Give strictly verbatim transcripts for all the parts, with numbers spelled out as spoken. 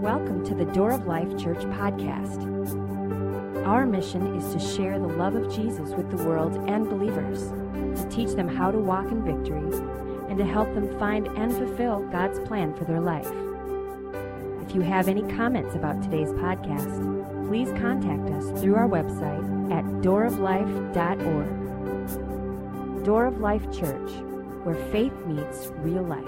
Welcome to the Door of Life Church podcast. Our mission is to share the love of Jesus with the world and believers, to teach them how to walk in victory, and to help them find and fulfill God's plan for their life. If you have any comments about today's podcast, please contact us through our website at door of life dot org. Door of Life Church, where faith meets real life.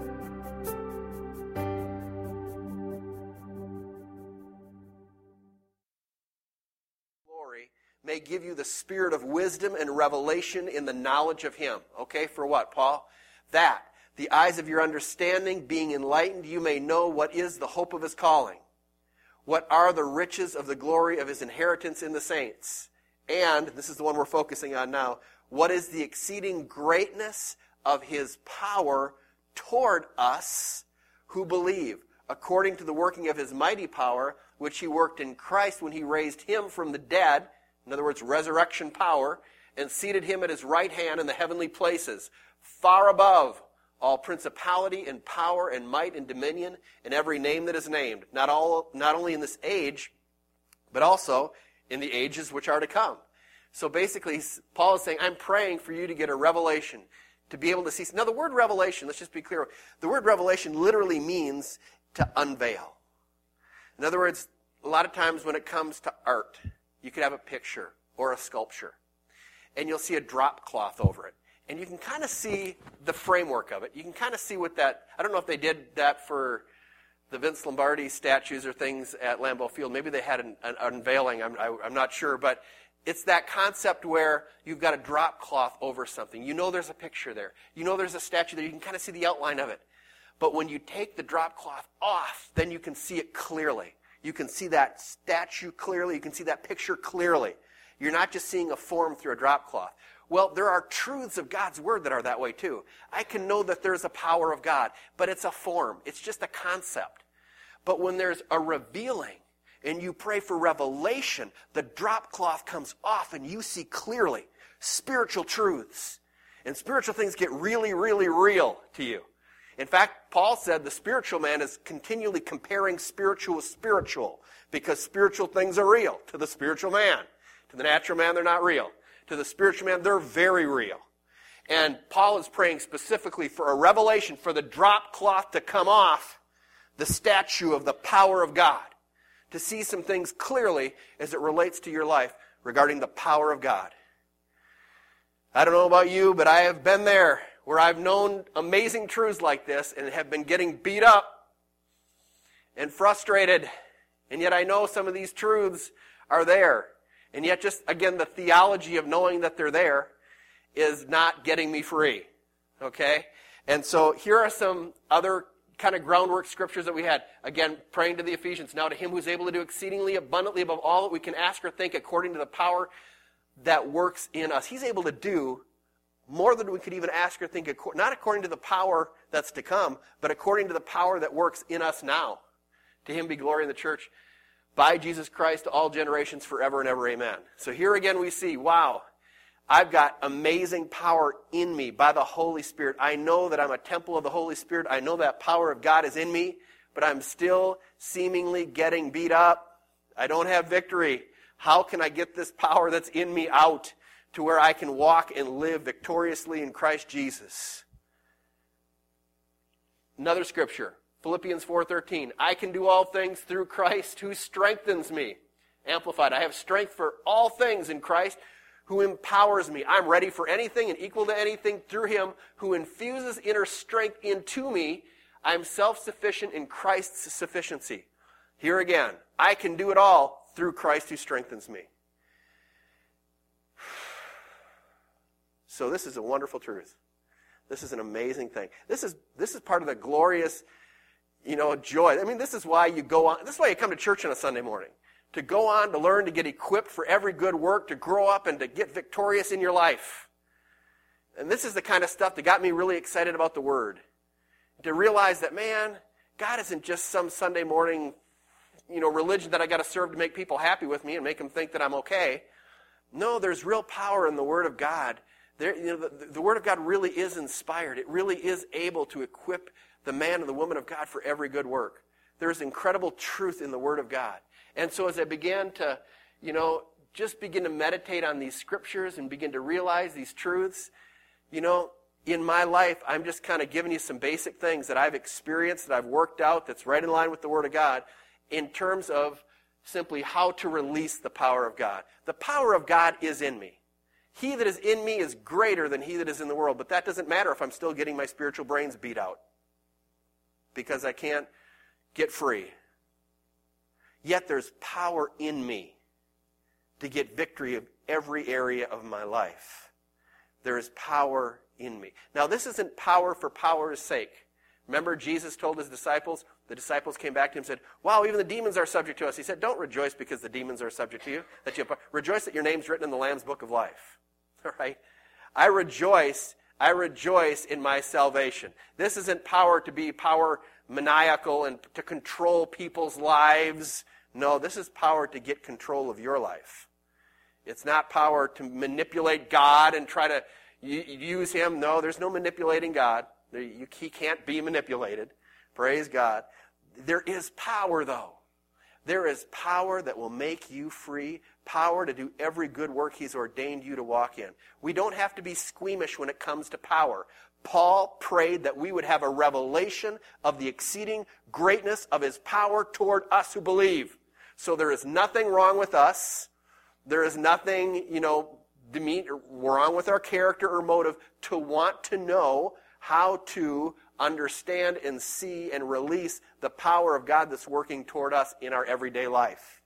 May give you the spirit of wisdom and revelation in the knowledge of Him. Okay, for what, Paul? That, the eyes of your understanding being enlightened, you may know what is the hope of His calling. What are the riches of the glory of His inheritance in the saints? And, this is the one we're focusing on now, what is the exceeding greatness of His power toward us who believe, according to the working of His mighty power, which He worked in Christ when He raised Him from the dead, in other words, resurrection power, and seated Him at His right hand in the heavenly places, far above all principality and power and might and dominion and every name that is named, not all, not only in this age, but also in the ages which are to come. So basically, Paul is saying, I'm praying for you to get a revelation, to be able to see. Now, the word revelation, let's just be clear. The word revelation literally means to unveil. In other words, a lot of times when it comes to art, you could have a picture or a sculpture, and you'll see a drop cloth over it. And you can kind of see the framework of it. You can kind of see what that, I don't know if they did that for the Vince Lombardi statues or things at Lambeau Field. Maybe they had an, an unveiling, I'm, I, I'm not sure. But it's that concept where you've got a drop cloth over something. You know there's a picture there. You know there's a statue there. You can kind of see the outline of it. But when you take the drop cloth off, then you can see it clearly. You can see that statue clearly. You can see that picture clearly. You're not just seeing a form through a drop cloth. Well, there are truths of God's Word that are that way too. I can know that there's a power of God, but it's a form. It's just a concept. But when there's a revealing and you pray for revelation, the drop cloth comes off and you see clearly spiritual truths. And spiritual things get really, really real to you. In fact, Paul said the spiritual man is continually comparing spiritual with spiritual because spiritual things are real to the spiritual man. To the natural man, they're not real. To the spiritual man, they're very real. And Paul is praying specifically for a revelation, for the drop cloth to come off the statue of the power of God, to see some things clearly as it relates to your life regarding the power of God. I don't know about you, but I have been there, where I've known amazing truths like this and have been getting beat up and frustrated. And yet I know some of these truths are there. And yet just, again, the theology of knowing that they're there is not getting me free. Okay? And so here are some other kind of groundwork scriptures that we had. Again, praying to the Ephesians. Now to Him who is able to do exceedingly abundantly above all that we can ask or think according to the power that works in us. He's able to do more than we could even ask or think, not according to the power that's to come, but according to the power that works in us now. To Him be glory in the church by Jesus Christ to all generations forever and ever, amen. So here again we see, wow, I've got amazing power in me by the Holy Spirit. I know that I'm a temple of the Holy Spirit. I know that power of God is in me, but I'm still seemingly getting beat up. I don't have victory. How can I get this power that's in me out to where I can walk and live victoriously in Christ Jesus? Another scripture, Philippians four thirteen. I can do all things through Christ who strengthens me. Amplified, I have strength for all things in Christ who empowers me. I'm ready for anything and equal to anything through Him who infuses inner strength into me. I'm self-sufficient in Christ's sufficiency. Here again, I can do it all through Christ who strengthens me. So this is a wonderful truth. This is an amazing thing. This is this is part of the glorious, you know, joy. I mean, this is why you go on. This is why you come to church on a Sunday morning. To go on, to learn, to get equipped for every good work, to grow up and to get victorious in your life. And this is the kind of stuff that got me really excited about the Word. To realize that, man, God isn't just some Sunday morning, you know, religion that I got to serve to make people happy with me and make them think that I'm okay. No, there's real power in the Word of God. There, you know, the, the Word of God really is inspired. It really is able to equip the man and the woman of God for every good work. There is incredible truth in the Word of God. And so as I began to, you know, just begin to meditate on these scriptures and begin to realize these truths, you know, in my life, I'm just kind of giving you some basic things that I've experienced, that I've worked out, that's right in line with the Word of God, in terms of simply how to release the power of God. The power of God is in me. He that is in me is greater than he that is in the world. But that doesn't matter if I'm still getting my spiritual brains beat out, because I can't get free. Yet there's power in me to get victory of every area of my life. There is power in me. Now, this isn't power for power's sake. Remember, Jesus told his disciples, the disciples came back to him and said, wow, even the demons are subject to us. He said, don't rejoice because the demons are subject to you. That you have, rejoice that your name's written in the Lamb's book of life. All right? I rejoice, I rejoice in my salvation. This isn't power to be power maniacal and to control people's lives. No, this is power to get control of your life. It's not power to manipulate God and try to use him. No, there's no manipulating God. He can't be manipulated. Praise God. There is power, though. There is power that will make you free, power to do every good work he's ordained you to walk in. We don't have to be squeamish when it comes to power. Paul prayed that we would have a revelation of the exceeding greatness of his power toward us who believe. So there is nothing wrong with us. There is nothing, you know, demean- wrong with our character or motive to want to know how to understand and see and release the power of God that's working toward us in our everyday life.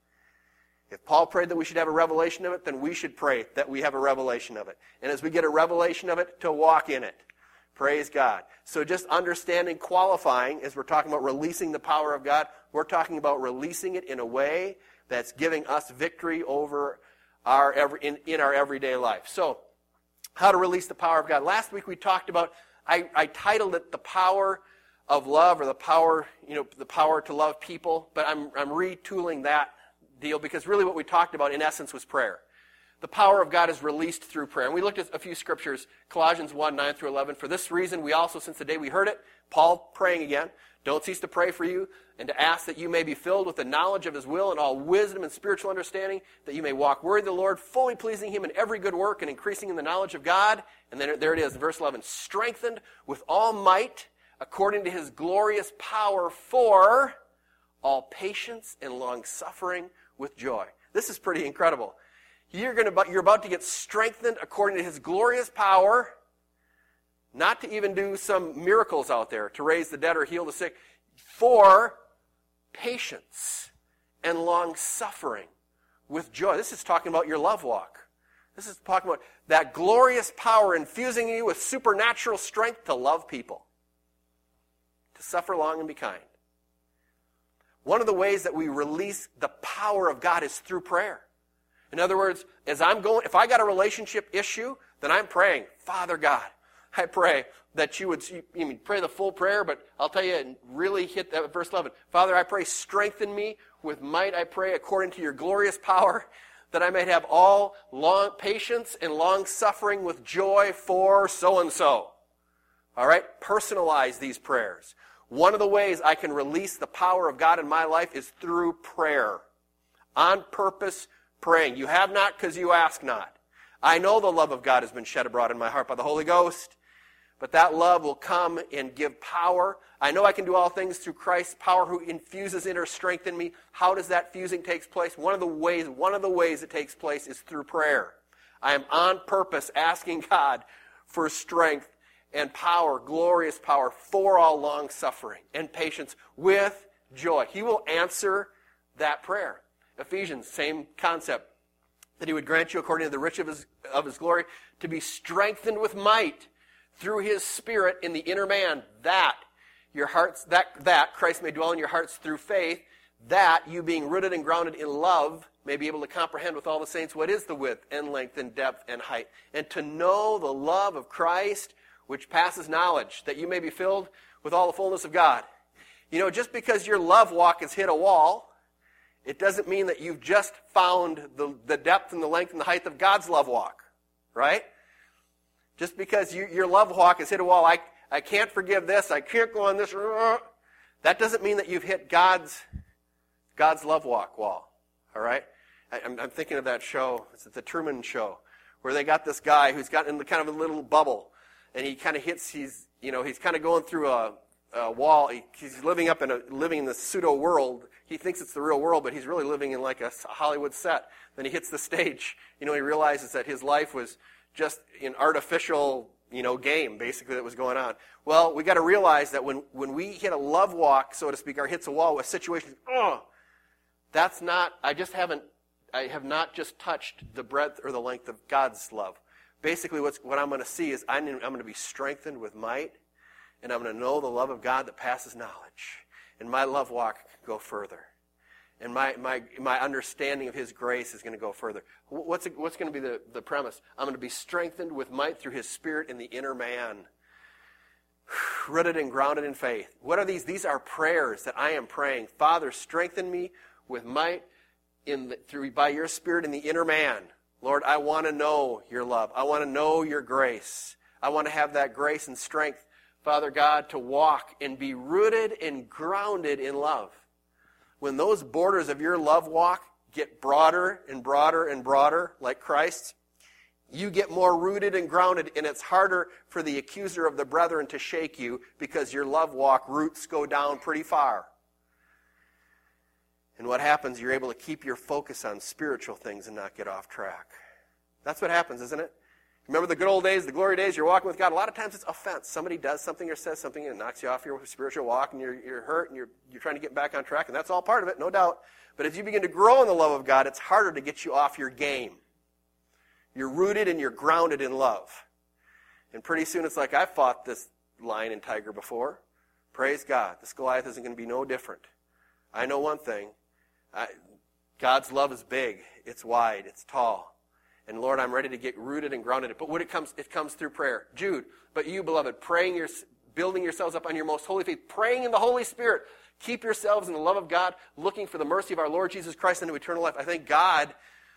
If Paul prayed that we should have a revelation of it, then we should pray that we have a revelation of it. And as we get a revelation of it, to walk in it. Praise God. So just understanding, qualifying, as we're talking about releasing the power of God, we're talking about releasing it in a way that's giving us victory over our every, in, in our everyday life. So, how to release the power of God. Last week we talked about, I, I titled it The Power of Love, or the power, you know, the power to love people, but I'm, I'm retooling that deal, because really what we talked about in essence was prayer. The power of God is released through prayer. And we looked at a few scriptures, Colossians one, nine through eleven. For this reason, we also, since the day we heard it, Paul praying again, don't cease to pray for you and to ask that you may be filled with the knowledge of his will and all wisdom and spiritual understanding, that you may walk worthy of the Lord, fully pleasing him in every good work and increasing in the knowledge of God. And then there it is, verse eleven, strengthened with all might according to his glorious power for all patience and long-suffering with joy. This is pretty incredible. You're, going to, you're about to get strengthened according to his glorious power, not to even do some miracles out there, to raise the dead or heal the sick, for patience and long-suffering with joy. This is talking about your love walk. This is talking about that glorious power infusing you with supernatural strength to love people, to suffer long and be kind. One of the ways that we release the power of God is through prayer. In other words, as I'm going, if I got a relationship issue, then I'm praying, Father God, I pray that you would, you mean pray the full prayer, but I'll tell you, and really hit that verse eleven. Father, I pray, strengthen me with might, I pray, according to your glorious power, that I might have all long patience and long suffering with joy for so-and-so. All right? Personalize these prayers. One of the ways I can release the power of God in my life is through prayer. On purpose, praying. You have not because you ask not. I know the love of God has been shed abroad in my heart by the Holy Ghost, but that love will come and give power. I know I can do all things through Christ's power who infuses inner strength in me. How does that fusing take place? One of the ways, one of the ways it takes place is through prayer. I am on purpose asking God for strength and power, glorious power, for all long suffering and patience with joy. He will answer that prayer. Ephesians, same concept. That he would grant you, according to the riches of his, of his glory, to be strengthened with might through his Spirit in the inner man, that your hearts, that, that Christ may dwell in your hearts through faith, that you being rooted and grounded in love may be able to comprehend with all the saints what is the width and length and depth and height, and to know the love of Christ which passes knowledge, that you may be filled with all the fullness of God. You know, just because your love walk has hit a wall, it doesn't mean that you've just found the, the depth and the length and the height of God's love walk, right? Just because you, your love walk has hit a wall, I, I can't forgive this, I can't go on this, That doesn't mean that you've hit God's God's love walk wall, all right? I, I'm, I'm thinking of that show, it's the Truman Show, where they got this guy who's got in the kind of a little bubble, and he kind of hits, he's, you know, he's kind of going through a, a wall. He, he's living up in a, living in this pseudo world. He thinks it's the real world, but he's really living in like a Hollywood set. Then he hits the stage. You know, he realizes that his life was just an artificial, you know, game, basically, that was going on. Well, we got to realize that when, when we hit a love walk, so to speak, or hits a wall with situations, oh, that's not, I just haven't, I have not just touched the breadth or the length of God's love. Basically, what's, what I'm going to see is I'm, I'm going to be strengthened with might, and I'm going to know the love of God that passes knowledge. And my love walk can go further. And my, my, my understanding of His grace is going to go further. What's, it, what's going to be the, the premise? I'm going to be strengthened with might through His Spirit in the inner man. Rooted and grounded in faith. What are these? These are prayers that I am praying. Father, strengthen me with might in the, through by Your Spirit in the inner man. Lord, I want to know Your love. I want to know Your grace. I want to have that grace and strength, Father God, to walk and be rooted and grounded in love. When those borders of your love walk get broader and broader and broader, like Christ's, you get more rooted and grounded, and it's harder for the accuser of the brethren to shake you because your love walk roots go down pretty far. And what happens, you're able to keep your focus on spiritual things and not get off track. That's what happens, isn't it? Remember the good old days, the glory days, you're walking with God. A lot of times it's offense. Somebody does something or says something and it knocks you off your spiritual walk, and you're, you're hurt and you're, you're trying to get back on track, and that's all part of it, no doubt. But as you begin to grow in the love of God, it's harder to get you off your game. You're rooted and you're grounded in love. And pretty soon it's like, I've fought this lion and tiger before. Praise God. This Goliath isn't going to be no different. I know one thing. I, God's love is big. It's wide. It's tall. And Lord, I'm ready to get rooted and grounded. But when it comes, it comes through prayer. Jude, but you, beloved, praying your, building yourselves up on your most holy faith, praying in the Holy Spirit. Keep yourselves in the love of God, looking for the mercy of our Lord Jesus Christ into eternal life. I thank God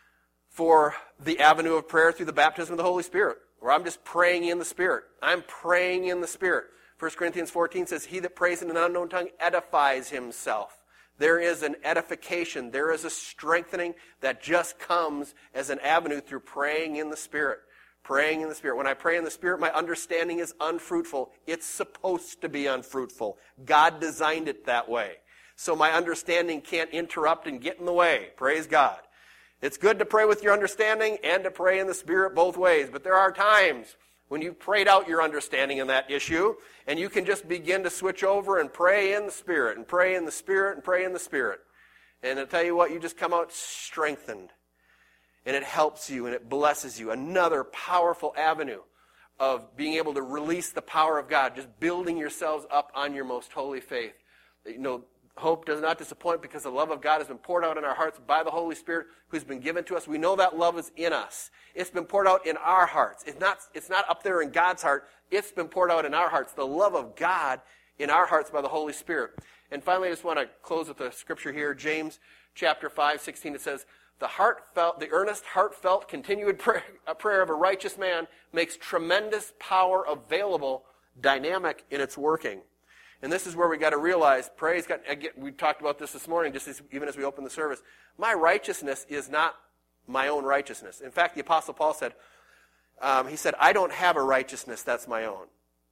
for the avenue of prayer through the baptism of the Holy Spirit, where I'm just praying in the Spirit. I'm praying in the Spirit. First Corinthians fourteen says, he that prays in an unknown tongue edifies himself. There is an edification. There is a strengthening that just comes as an avenue through praying in the Spirit. Praying in the Spirit. When I pray in the Spirit, my understanding is unfruitful. It's supposed to be unfruitful. God designed it that way. So my understanding can't interrupt and get in the way. Praise God. It's good to pray with your understanding and to pray in the Spirit both ways. But there are times when you've prayed out your understanding in that issue, and you can just begin to switch over and pray in the Spirit, and pray in the Spirit, and pray in the Spirit. And I'll tell you what, you just come out strengthened. And it helps you, and it blesses you. Another powerful avenue of being able to release the power of God, just building yourselves up on your most holy faith. You know, hope does not disappoint because the love of God has been poured out in our hearts by the Holy Spirit who's been given to us. We know that love is in us. It's been poured out in our hearts. It's not, it's not up there in God's heart. It's been poured out in our hearts. The love of God in our hearts by the Holy Spirit. And finally, I just want to close with a scripture here. James chapter five, sixteen, it says, The heartfelt, the earnest, heartfelt, continued prayer, a prayer of a righteous man makes tremendous power available, dynamic in its working. And this is where we got to realize, praise God, again, we talked about this this morning, just as, even as we opened the service. My righteousness is not my own righteousness. In fact, the Apostle Paul said, um, he said, I don't have a righteousness that's my own.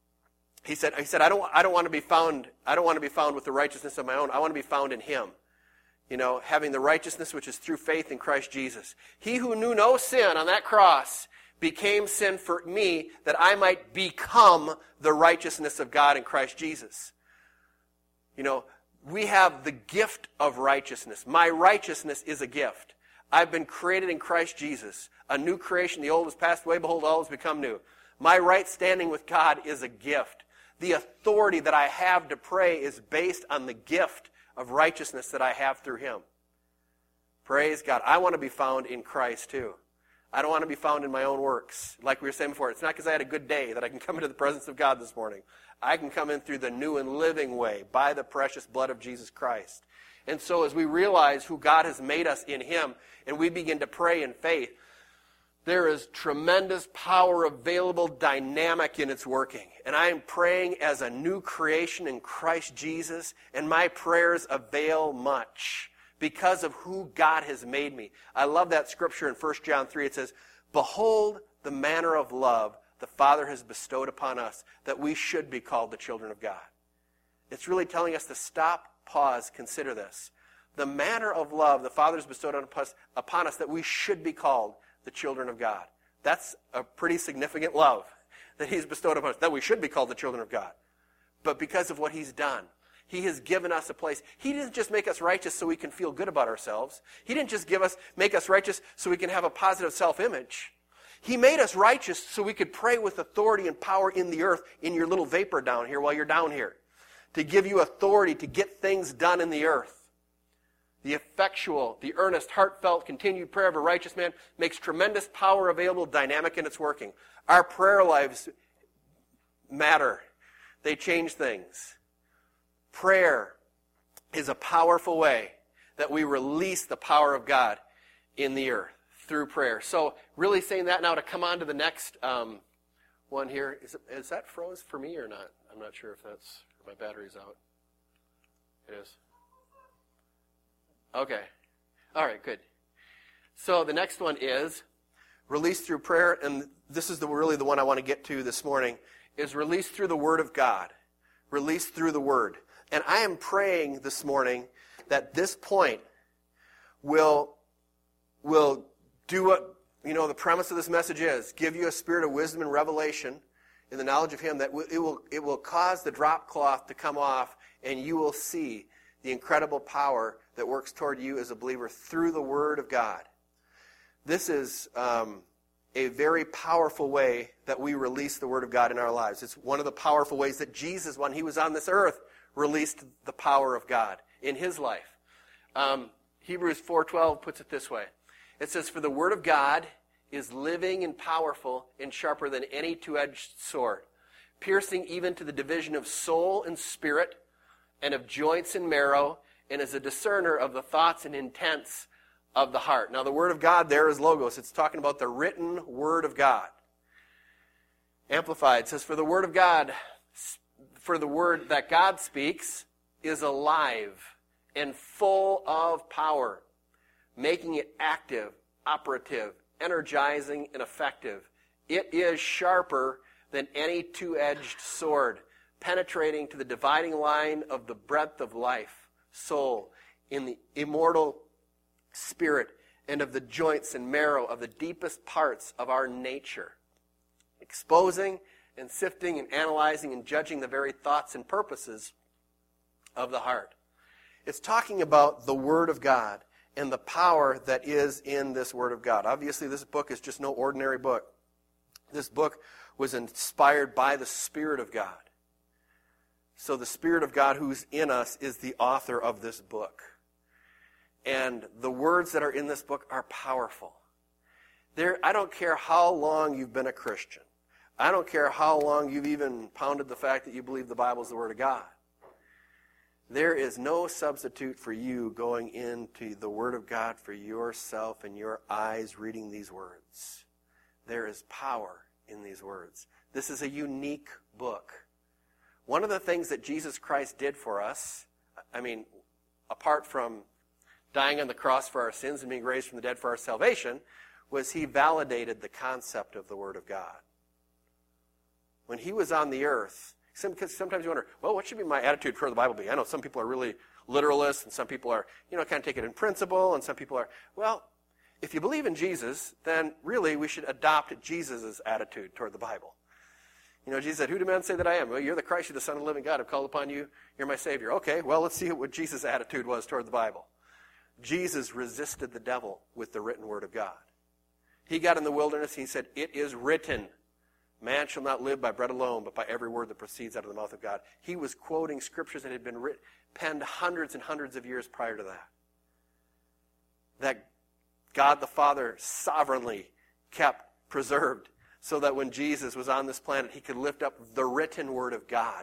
He said, he said, I don't, I don't want to be found, I don't want to be found with the righteousness of my own. I want to be found in Him. You know, having the righteousness which is through faith in Christ Jesus. He who knew no sin on that cross became sin for me that I might become the righteousness of God in Christ Jesus. You know, we have the gift of righteousness. My righteousness is a gift. I've been created in Christ Jesus. A new creation. The old has passed away. Behold, all has become new. My right standing with God is a gift. The authority that I have to pray is based on the gift of righteousness that I have through Him. Praise God. I want to be found in Christ too. I don't want to be found in my own works. Like we were saying before, it's not because I had a good day that I can come into the presence of God this morning. I can come in through the new and living way by the precious blood of Jesus Christ. And so as we realize who God has made us in Him, and we begin to pray in faith, There is tremendous power available, dynamic in its working. And I am praying as a new creation in Christ Jesus, and my prayers avail much because of who God has made me. I love that scripture in First John three. It says, "Behold the manner of love the Father has bestowed upon us, that we should be called the children of God." It's really telling us to stop, pause, consider this. The manner of love the Father has bestowed upon us, that we should be called the children of God. That's a pretty significant love that He's bestowed upon us, that we should be called the children of God. But because of what He's done, He has given us a place. He didn't just make us righteous so we can feel good about ourselves. He didn't just give us, make us righteous so we can have a positive self-image. He made us righteous so we could pray with authority and power in the earth, in your little vapor down here while you're down here, to give you authority to get things done in the earth. The effectual, the earnest, heartfelt, continued prayer of a righteous man makes tremendous power available, dynamic in its working. Our prayer lives matter. They change things. Prayer is a powerful way that we release the power of God in the earth through prayer. So really saying that now to come on to the next um, one here. Is, it, is that froze for me or not? I'm not sure if that's, my battery's out. It is. Okay. All right, good. So the next one is released through prayer, and this is the, really the one I want to get to this morning, is released through the Word of God. Released through the Word. And I am praying this morning that this point will, will do what, you know, the premise of this message is, give you a spirit of wisdom and revelation in the knowledge of Him, that it will, it will cause the drop cloth to come off, and you will see the incredible power that works toward you as a believer through the Word of God. This is um, a very powerful way that we release the Word of God in our lives. It's one of the powerful ways that Jesus, when He was on this earth, released the power of God in His life. Um, Hebrews four twelve puts it this way. It says, "For the Word of God is living and powerful and sharper than any two-edged sword, piercing even to the division of soul and spirit, and of joints and marrow, and is a discerner of the thoughts and intents of the heart." Now, the Word of God there is Logos. It's talking about the written Word of God. Amplified says, "For the Word of God, for the Word that God speaks is alive and full of power, making it active, operative, energizing, and effective. It is sharper than any two-edged sword, penetrating to the dividing line of the breadth of life, soul, in the immortal spirit, and of the joints and marrow of the deepest parts of our nature, exposing and sifting and analyzing and judging the very thoughts and purposes of the heart." It's talking about the Word of God and the power that is in this Word of God. Obviously, this book is just no ordinary book. This book was inspired by the Spirit of God. So the Spirit of God who's in us is the author of this book. And the words that are in this book are powerful. There, I don't care how long you've been a Christian. I don't care how long you've even pounded the fact that you believe the Bible is the Word of God. There is no substitute for you going into the Word of God for yourself and your eyes reading these words. There is power in these words. This is a unique book. One of the things that Jesus Christ did for us, I mean, apart from dying on the cross for our sins and being raised from the dead for our salvation, was He validated the concept of the Word of God. When He was on the earth, because sometimes you wonder, well, what should be my attitude toward the Bible be? I know some people are really literalists, and some people are, you know, kind of take it in principle, and some people are, well, if you believe in Jesus, then really we should adopt Jesus' attitude toward the Bible. You know, Jesus said, "Who do men say that I am?" "Well, you're the Christ, you're the Son of the living God. I've called upon you. You're my Savior." Okay, well, let's see what Jesus' attitude was toward the Bible. Jesus resisted the devil with the written Word of God. He got in the wilderness, and He said, "It is written, man shall not live by bread alone, but by every word that proceeds out of the mouth of God." He was quoting scriptures that had been written, penned hundreds and hundreds of years prior to that. That God the Father sovereignly kept preserved, so that when Jesus was on this planet, He could lift up the written Word of God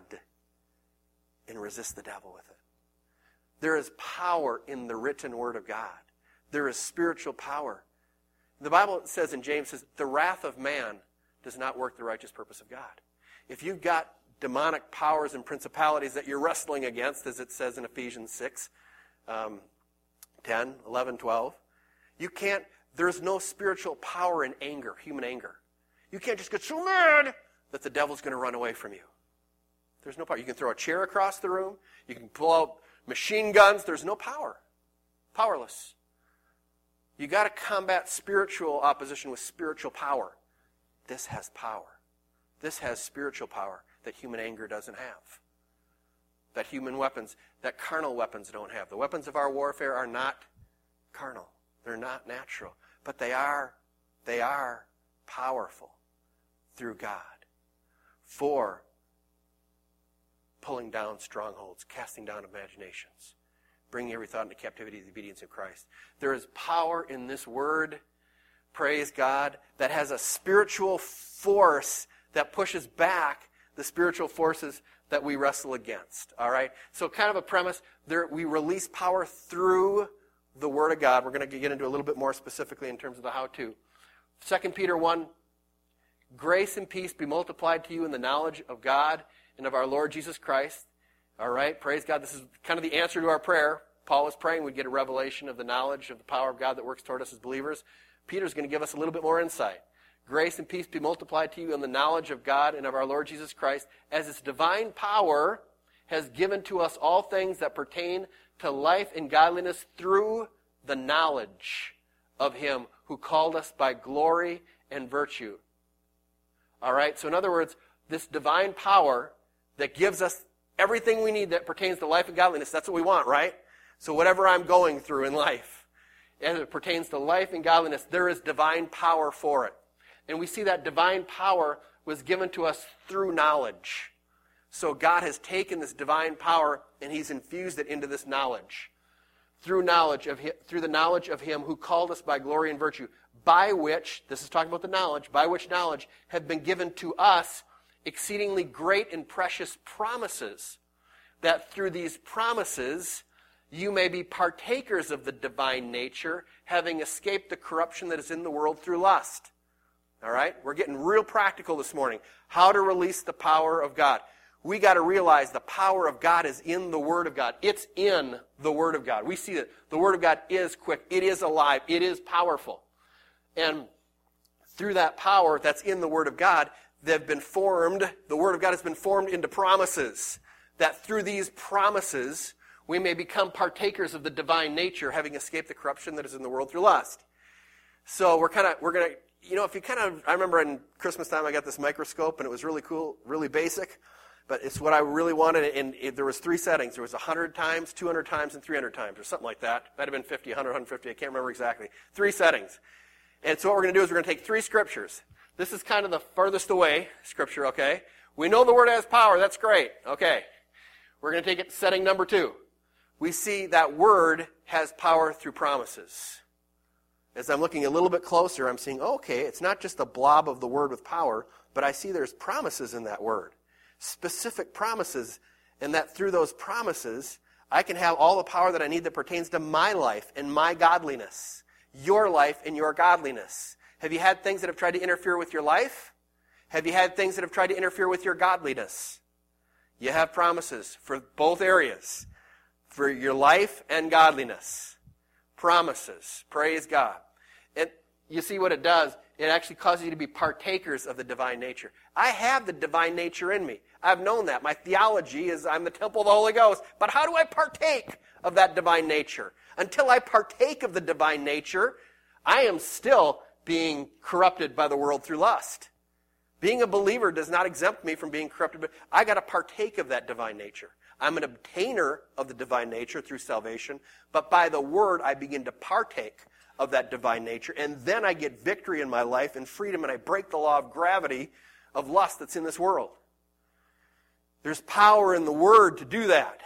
and resist the devil with it. There is power in the written Word of God. There is spiritual power. The Bible says in James, says, the wrath of man does not work the righteous purpose of God. If you've got demonic powers and principalities that you're wrestling against, as it says in Ephesians six, um, ten, eleven, twelve, you can't, there's no spiritual power in anger, human anger. You can't just get so mad that the devil's going to run away from you. There's no power. You can throw a chair across the room. You can pull out machine guns. There's no power. Powerless. You got to combat spiritual opposition with spiritual power. This has power. This has spiritual power that human anger doesn't have. That human weapons, that carnal weapons don't have. The weapons of our warfare are not carnal. They're not natural. But they are, they are powerful through God for pulling down strongholds, casting down imaginations, bringing every thought into captivity to the obedience of Christ. There is power in this word, praise God, that has a spiritual force that pushes back the spiritual forces that we wrestle against. All right? So kind of a premise, there, we release power through the Word of God. We're going to get into a little bit more specifically in terms of the how-to. Second Peter one, grace and peace be multiplied to you in the knowledge of God and of our Lord Jesus Christ. All right? Praise God. This is kind of the answer to our prayer. Paul was praying we'd get a revelation of the knowledge of the power of God that works toward us as believers. Peter's going to give us a little bit more insight. Grace and peace be multiplied to you in the knowledge of God and of our Lord Jesus Christ, as His divine power has given to us all things that pertain to life and godliness through the knowledge of Him who called us by glory and virtue. All right? So in other words, this divine power that gives us everything we need that pertains to life and godliness, that's what we want, right? So whatever I'm going through in life, as it pertains to life and godliness, there is divine power for it. And we see that divine power was given to us through knowledge. So God has taken this divine power and He's infused it into this knowledge. Through knowledge of him, through the knowledge of Him who called us by glory and virtue, by which, this is talking about the knowledge, by which knowledge have been given to us exceedingly great and precious promises, that through these promises you may be partakers of the divine nature, having escaped the corruption that is in the world through lust. All right? We're getting real practical this morning. How to release the power of God. We got to realize the power of God is in the Word of God. It's in the Word of God. We see that the Word of God is quick. It is alive. It is powerful. And through that power that's in the Word of God, they've been formed, the Word of God has been formed into promises. That through these promises, we may become partakers of the divine nature, having escaped the corruption that is in the world through lust. So we're kind of, we're going to, you know, if you kind of, I remember in Christmas time I got this microscope and it was really cool, really basic, but it's what I really wanted, and it, there was three settings. There was one hundred times, two hundred might and three hundred times, or something like that. Might have been fifty, one hundred, one hundred fifty, I can't remember exactly. Three settings. And so what we're going to do is we're going to take three scriptures. This is kind of the furthest away scripture, okay? We know the Word has power, that's great, okay. We're going to take it to setting number two. We see that Word has power through promises. As I'm looking a little bit closer, I'm seeing, okay, it's not just a blob of the Word with power, but I see there's promises in that Word. Specific promises, and that through those promises, I can have all the power that I need that pertains to my life and my godliness. Your life and your godliness. Have you had things that have tried to interfere with your life? Have you had things that have tried to interfere with your godliness? You have promises for both areas. For your life and godliness. Promises. Praise God. And you see what it does? It actually causes you to be partakers of the divine nature. I have the divine nature in me. I've known that. My theology is I'm the temple of the Holy Ghost. But how do I partake of that divine nature? Until I partake of the divine nature, I am still being corrupted by the world through lust. Being a believer does not exempt me from being corrupted, but I got to partake of that divine nature. I'm an obtainer of the divine nature through salvation, but by the Word I begin to partake of that divine nature, and then I get victory in my life and freedom, and I break the law of gravity of lust that's in this world. There's power in the Word to do that.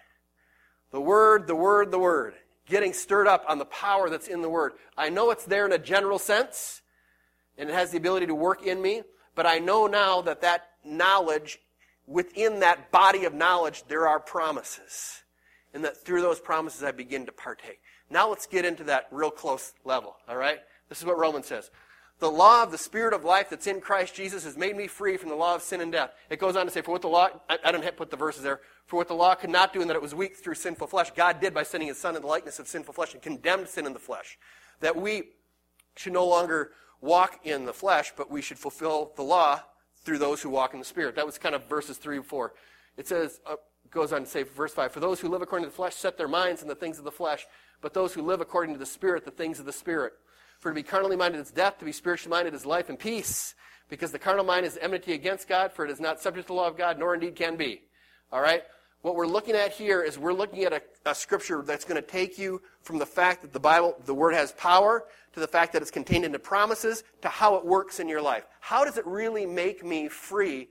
The Word, the Word, the Word. Getting stirred up on the power that's in the Word. I know it's there in a general sense, and it has the ability to work in me, but I know now that that knowledge, within that body of knowledge, there are promises. And that through those promises I begin to partake. Now let's get into that real close level, all right? This is what Romans says. The law of the Spirit of life that's in Christ Jesus has made me free from the law of sin and death. It goes on to say, for what the law, I, I don't have to put the verses there, for what the law could not do in that it was weak through sinful flesh, God did by sending his Son in the likeness of sinful flesh and condemned sin in the flesh. That we should no longer walk in the flesh, but we should fulfill the law through those who walk in the Spirit. That was kind of verses three and four. It says, uh, goes on to say, verse five, for those who live according to the flesh set their minds on the things of the flesh, but those who live according to the Spirit, the things of the Spirit. For to be carnally minded is death, to be spiritually minded is life and peace. Because the carnal mind is enmity against God, for it is not subject to the law of God, nor indeed can be. All right? What we're looking at here is we're looking at a, a scripture that's going to take you from the fact that the Bible, the Word has power, to the fact that it's contained into promises, to how it works in your life. How does it really make me free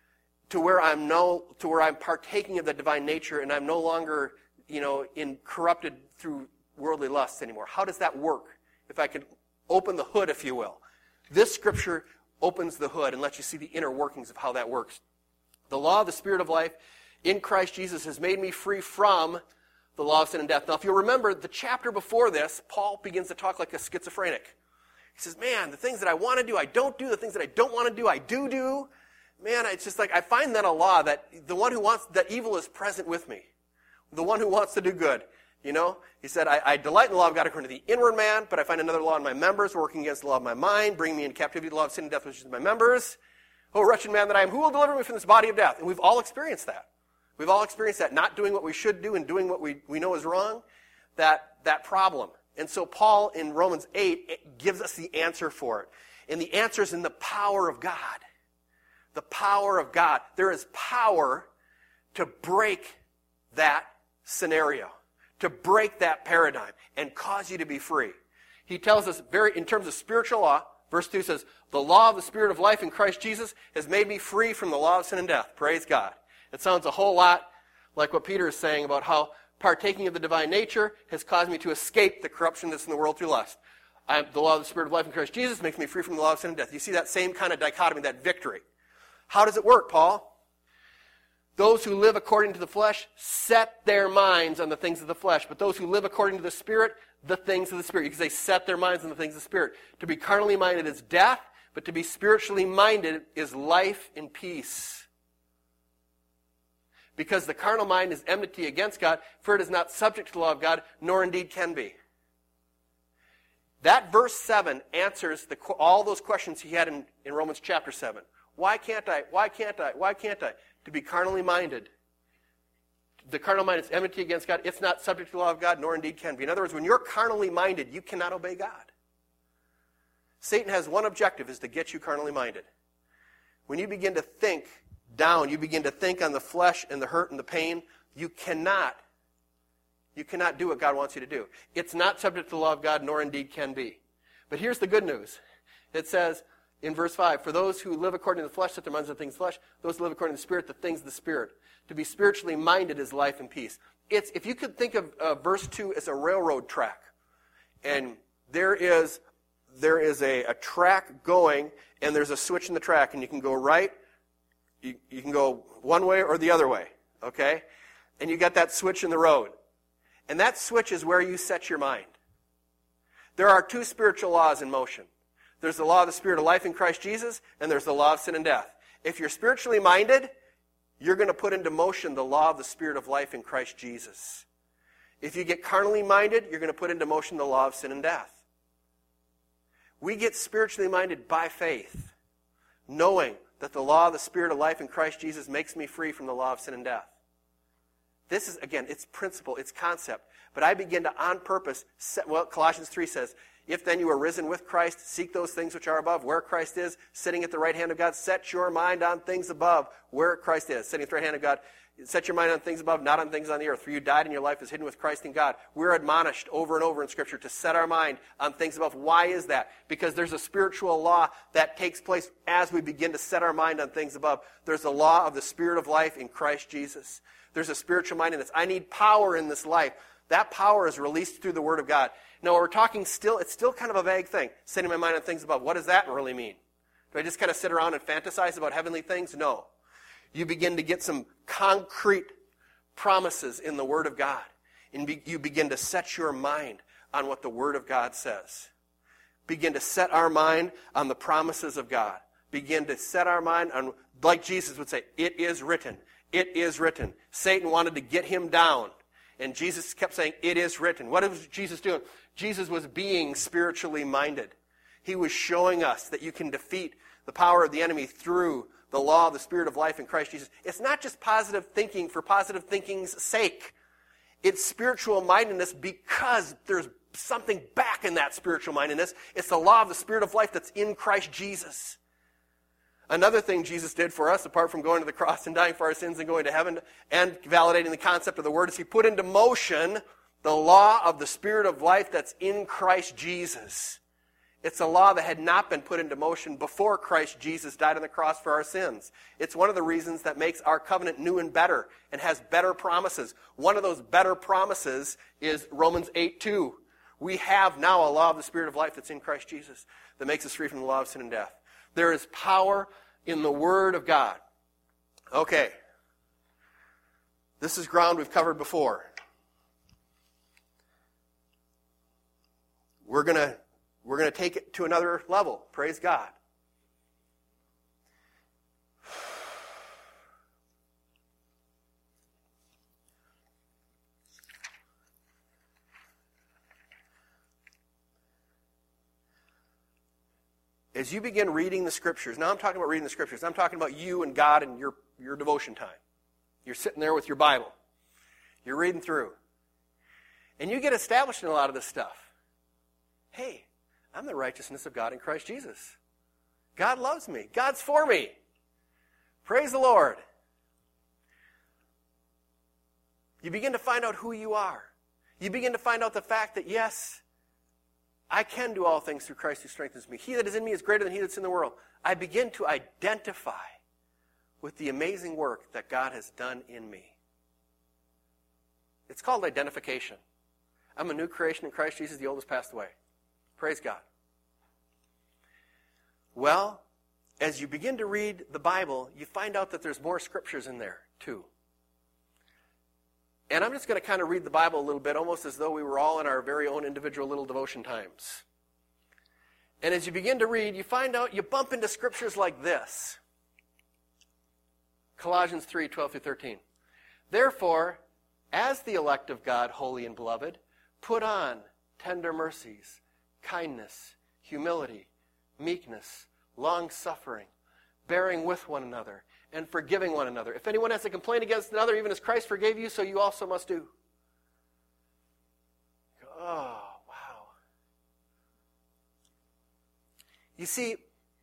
to where I'm no, to where I'm partaking of the divine nature and I'm no longer, you know, in corrupted through worldly lusts anymore? How does that work? If I could open the hood, if you will. This scripture opens the hood and lets you see the inner workings of how that works. The law of the Spirit of life in Christ Jesus has made me free from the law of sin and death. Now, if you'll remember, the chapter before this, Paul begins to talk like a schizophrenic. He says, man, the things that I want to do, I don't do. The things that I don't want to do, I do do. Man, it's just like, I find that a law that the one who wants, that evil is present with me. The one who wants to do good. You know, he said, I, I delight in the law of God according to the inward man, but I find another law in my members, working against the law of my mind, bringing me in captivity to the law of sin and death, which is in my members. Oh, wretched man that I am, who will deliver me from this body of death? And we've all experienced that. We've all experienced that, not doing what we should do and doing what we, we know is wrong, that, that problem. And so Paul in Romans eight gives us the answer for it. And the answer is in the power of God. The power of God. There is power to break that scenario, to break that paradigm and cause you to be free. He tells us very in terms of spiritual law, verse two says, the law of the Spirit of life in Christ Jesus has made me free from the law of sin and death. Praise God. It sounds a whole lot like what Peter is saying about how partaking of the divine nature has caused me to escape the corruption that's in the world through lust. I'm, the law of the Spirit of life in Christ Jesus makes me free from the law of sin and death. You see that same kind of dichotomy, that victory. How does it work, Paul? Those who live according to the flesh set their minds on the things of the flesh. But those who live according to the Spirit, the things of the Spirit. Because they set their minds on the things of the Spirit. To be carnally minded is death, but to be spiritually minded is life and peace. Because the carnal mind is enmity against God, for it is not subject to the law of God, nor indeed can be. That verse seven answers the, all those questions he had in, in Romans chapter seven. Why can't I? Why can't I? Why can't I? To be carnally minded. The carnal mind is enmity against God. It's not subject to the law of God, nor indeed can be. In other words, when you're carnally minded, you cannot obey God. Satan has one objective, is to get you carnally minded. When you begin to think down, you begin to think on the flesh and the hurt and the pain, you cannot, you cannot do what God wants you to do. It's not subject to the law of God, nor indeed can be. But here's the good news. It says, in verse five, for those who live according to the flesh set their minds on the things of the flesh. Those who live according to the Spirit, the things of the Spirit. To be spiritually minded is life and peace. It's, if you could think of uh, verse two as a railroad track. And there is, there is a, a track going, and there's a switch in the track. And you can go right, you, you can go one way or the other way. Okay? And you got that switch in the road. And that switch is where you set your mind. There are two spiritual laws in motion. There's the law of the Spirit of life in Christ Jesus, and there's the law of sin and death. If you're spiritually minded, you're going to put into motion the law of the Spirit of life in Christ Jesus. If you get carnally minded, you're going to put into motion the law of sin and death. We get spiritually minded by faith, knowing that the law of the Spirit of life in Christ Jesus makes me free from the law of sin and death. This is, again, it's principle, it's concept. But I begin to, on purpose, set, well, Colossians three says, if then you are risen with Christ, seek those things which are above, where Christ is, sitting at the right hand of God. Set your mind on things above, where Christ is, sitting at the right hand of God. Set your mind on things above, not on things on the earth. For you died and your life is hidden with Christ in God. We're admonished over and over in Scripture to set our mind on things above. Why is that? Because there's a spiritual law that takes place as we begin to set our mind on things above. There's the law of the Spirit of life in Christ Jesus. There's a spiritual mind in this. I need power in this life. That power is released through the Word of God. Now, we're talking still, it's still kind of a vague thing, setting my mind on things above. What does that really mean? Do I just kind of sit around and fantasize about heavenly things? No. You begin to get some concrete promises in the Word of God. And be, you begin to set your mind on what the Word of God says. begin to set our mind on the promises of God. Begin to set our mind on, like Jesus would say, it is written. It is written. Satan wanted to get him down. And Jesus kept saying, it is written. What was Jesus doing? Jesus was being spiritually minded. He was showing us that you can defeat the power of the enemy through the law of the Spirit of life in Christ Jesus. It's not just positive thinking for positive thinking's sake. It's spiritual mindedness because there's something back in that spiritual mindedness. It's the law of the Spirit of life that's in Christ Jesus. Another thing Jesus did for us, apart from going to the cross and dying for our sins and going to heaven and validating the concept of the Word, is He put into motion the law of the Spirit of life that's in Christ Jesus. It's a law that had not been put into motion before Christ Jesus died on the cross for our sins. It's one of the reasons that makes our covenant new and better and has better promises. One of those better promises is Romans eight two. We have now a law of the Spirit of life that's in Christ Jesus that makes us free from the law of sin and death. There is power in the Word of God. Okay. This is ground we've covered before. We're going to we're going to take it to another level. Praise God. As you begin reading the Scriptures, now I'm talking about reading the Scriptures. I'm talking about you and God and your, your devotion time. You're sitting there with your Bible. You're reading through. And you get established in a lot of this stuff. Hey, I'm the righteousness of God in Christ Jesus. God loves me. God's for me. Praise the Lord. You begin to find out who you are. You begin to find out the fact that, yes, I can do all things through Christ who strengthens me. He that is in me is greater than he that's in the world. I begin to identify with the amazing work that God has done in me. It's called identification. I'm a new creation in Christ Jesus. The old has passed away. Praise God. Well, as you begin to read the Bible, you find out that there's more scriptures in there, too. And I'm just going to kind of read the Bible a little bit, almost as though we were all in our very own individual little devotion times. And as you begin to read, you find out, you bump into scriptures like this. Colossians three, twelve through thirteen. Therefore, as the elect of God, holy and beloved, put on tender mercies, kindness, humility, meekness, long-suffering, bearing with one another, and forgiving one another. If anyone has a complaint against another, even as Christ forgave you, so you also must do. Oh, wow. You see,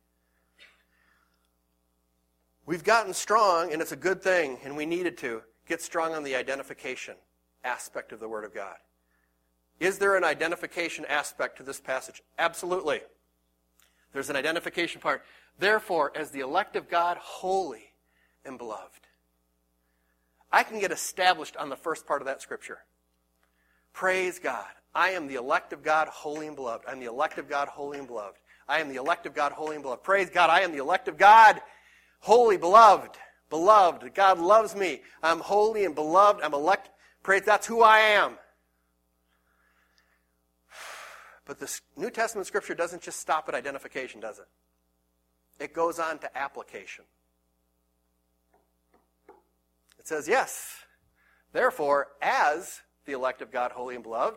we've gotten strong, and it's a good thing, and we needed to get strong on the identification aspect of the Word of God. Is there an identification aspect to this passage? Absolutely. There's an identification part. Therefore, as the elect of God, holy and beloved. I can get established on the first part of that scripture. Praise God. I am the elect of God, holy and beloved. I am the elect of God, holy and beloved. I am the elect of God, holy and beloved. Praise God. I am the elect of God, holy, beloved. Beloved. God loves me. I'm holy and beloved. I'm elect. Praise, that's who I am. But the New Testament scripture doesn't just stop at identification, does it? It goes on to application. It says, yes, therefore, as the elect of God, holy and beloved,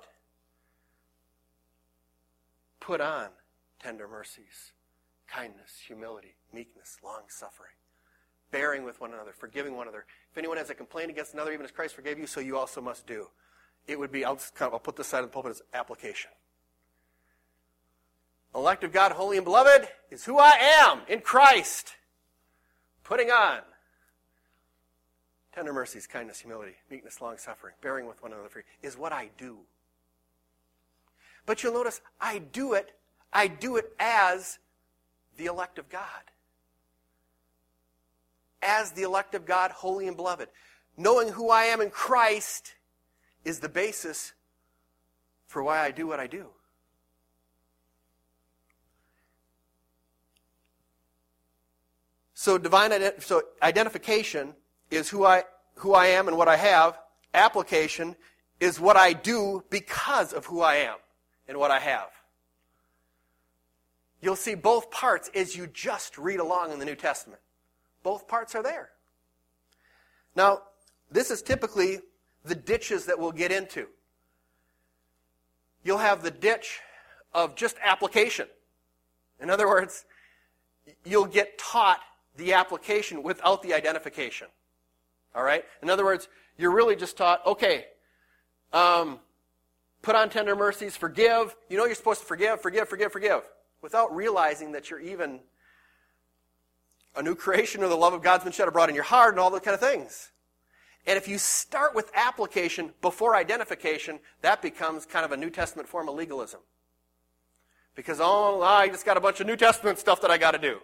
put on tender mercies, kindness, humility, meekness, long-suffering, bearing with one another, forgiving one another. If anyone has a complaint against another, even as Christ forgave you, so you also must do. It would be, I'll, just kind of, I'll put this side of the pulpit as application. Elect of God, holy and beloved, is who I am in Christ. Putting on tender mercies, kindness, humility, meekness, long-suffering, bearing with one another, free, is what I do. But you'll notice, I do it, I do it as the elect of God. As the elect of God, holy and beloved. Knowing who I am in Christ is the basis for why I do what I do. So divine ident- so identification is who I who I am and what I have. Application is what I do because of who I am and what I have. You'll see both parts as you just read along in the New Testament. Both parts are there. Now, this is typically the ditches that we'll get into. You'll have the ditch of just application. In other words, you'll get taught the application without the identification. All right? In other words, you're really just taught, okay, um, put on tender mercies, forgive. You know you're supposed to forgive, forgive, forgive, forgive, without realizing that you're even a new creation, or the love of God's been shed abroad in your heart, and all those kind of things. And if you start with application before identification, that becomes kind of a New Testament form of legalism. Because, oh, I just got a bunch of New Testament stuff that I got to do.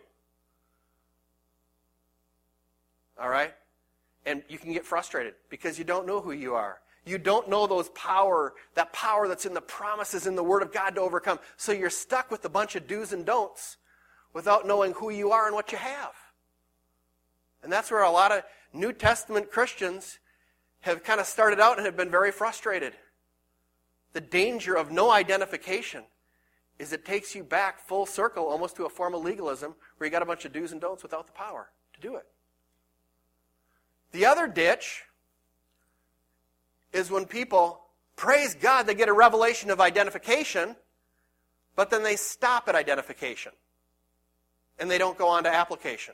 All right? And you can get frustrated because you don't know who you are. You don't know those power, that power that's in the promises in the Word of God to overcome. So you're stuck with a bunch of do's and don'ts without knowing who you are and what you have. And that's where a lot of New Testament Christians have kind of started out and have been very frustrated. The danger of no identification is it takes you back full circle almost to a form of legalism where you got a bunch of do's and don'ts without the power to do it. The other ditch is when people, praise God, they get a revelation of identification, but then they stop at identification and they don't go on to application.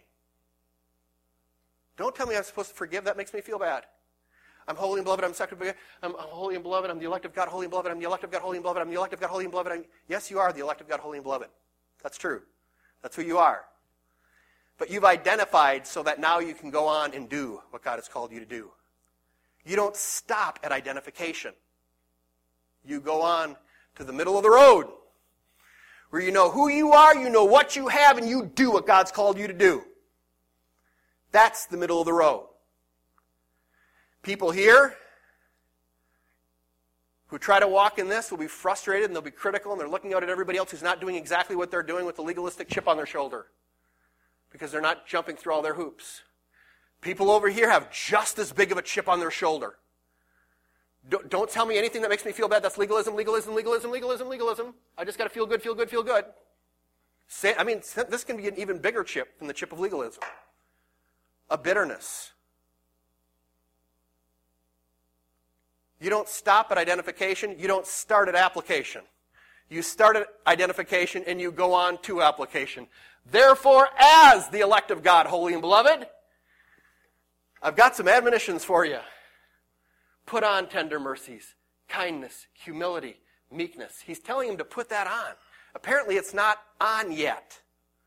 Don't tell me I'm supposed to forgive. That makes me feel bad. I'm holy and beloved. I'm sacred. I'm, I'm holy and beloved. I'm the elect of God, holy and beloved. I'm the elect of God, holy and beloved. I'm the elect of God, holy and beloved. I'm, yes, you are the elect of God, holy and beloved. That's true. That's who you are. But you've identified so that now you can go on and do what God has called you to do. You don't stop at identification. You go on to the middle of the road where you know who you are, you know what you have, and you do what God's called you to do. That's the middle of the road. People here who try to walk in this will be frustrated and they'll be critical and they're looking out at everybody else who's not doing exactly what they're doing with the legalistic chip on their shoulder because they're not jumping through all their hoops. People over here have just as big of a chip on their shoulder. Don't, don't tell me anything that makes me feel bad. That's legalism, legalism, legalism, legalism, legalism. I just got to feel good, feel good, feel good. Say, I mean, this can be an even bigger chip than the chip of legalism. A bitterness. You don't stop at identification. You don't start at application. You start at identification and you go on to application. Therefore, as the elect of God, holy and beloved, I've got some admonitions for you. Put on tender mercies, kindness, humility, meekness. He's telling him to put that on. Apparently, it's not on yet.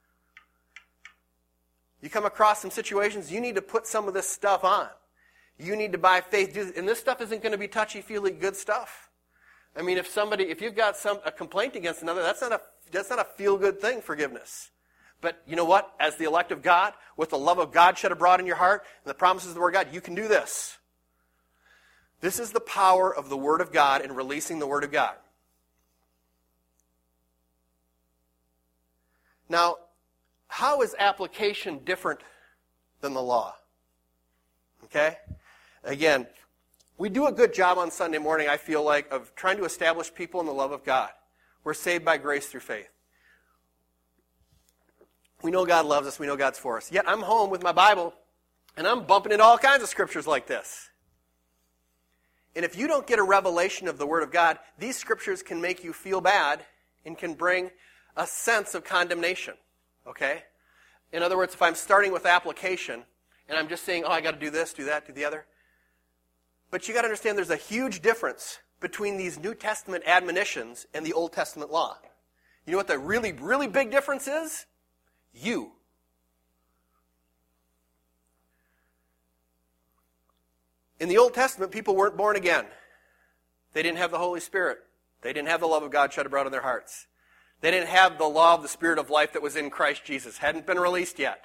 You come across some situations, you need to put some of this stuff on. You need to, by faith, do this. And this stuff isn't going to be touchy-feely good stuff. I mean, if somebody, if you've got some a complaint against another, that's not a that's not a feel-good thing, forgiveness. But you know what? As the elect of God, with the love of God shed abroad in your heart, and the promises of the Word of God, you can do this. This is the power of the Word of God in releasing the Word of God. Now, how is application different than the law? Okay? Again, we do a good job on Sunday morning, I feel like, of trying to establish people in the love of God. We're saved by grace through faith. We know God loves us. We know God's for us. Yet I'm home with my Bible, and I'm bumping into all kinds of scriptures like this. And if you don't get a revelation of the Word of God, these scriptures can make you feel bad and can bring a sense of condemnation. Okay? In other words, if I'm starting with application, and I'm just saying, oh, I got to do this, do that, do the other. But you got to understand there's a huge difference between these New Testament admonitions and the Old Testament law. You know what the really, really big difference is? You. In the Old Testament, people weren't born again. They didn't have the Holy Spirit. They didn't have the love of God shed abroad in their hearts. They didn't have the law of the Spirit of life that was in Christ Jesus. Hadn't been released yet.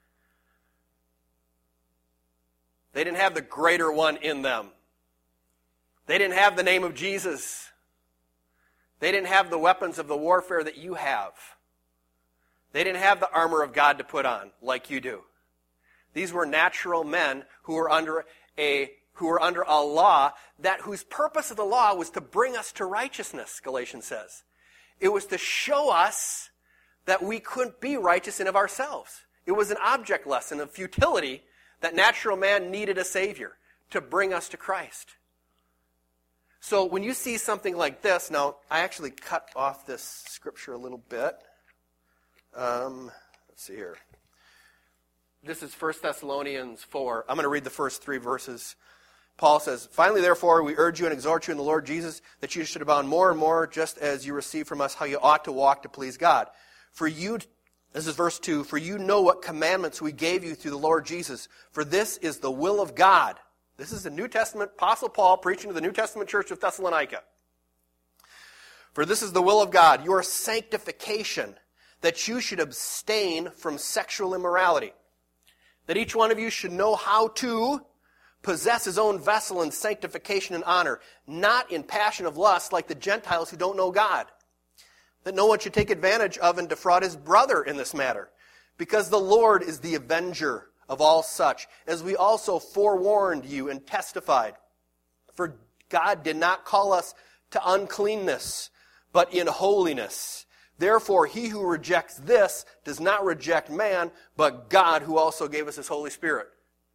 They didn't have the greater one in them. They didn't have the name of Jesus. They didn't have the weapons of the warfare that you have. They didn't have the armor of God to put on like you do. These were natural men who were under a who were under a law that whose purpose of the law was to bring us to righteousness, Galatians says. It was to show us that we couldn't be righteous in of ourselves. It was an object lesson of futility that natural man needed a Savior to bring us to Christ. So when you see something like this, now I actually cut off this scripture a little bit. Um, let's see here. This is First Thessalonians four. I'm going to read the first three verses. Paul says, "Finally, therefore, we urge you and exhort you in the Lord Jesus that you should abound more and more, just as you receive from us how you ought to walk to please God. For you," this is verse two, "for you know what commandments we gave you through the Lord Jesus. For this is the will of God." This is the New Testament, Apostle Paul preaching to the New Testament church of Thessalonica. "For this is the will of God, your sanctification, that you should abstain from sexual immorality, that each one of you should know how to possess his own vessel in sanctification and honor, not in passion of lust like the Gentiles who don't know God, that no one should take advantage of and defraud his brother in this matter, because the Lord is the avenger of all such, as we also forewarned you and testified. For God did not call us to uncleanness, but in holiness. Therefore, he who rejects this does not reject man, but God, who also gave us his Holy Spirit."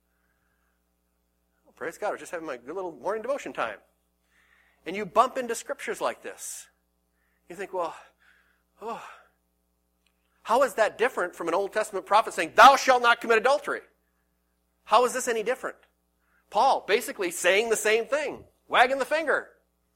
Oh, praise God, I was just having my good little morning devotion time. And you bump into scriptures like this. You think, well, oh, how is that different from an Old Testament prophet saying, "Thou shalt not commit adultery"? How is this any different? Paul basically saying the same thing, wagging the finger.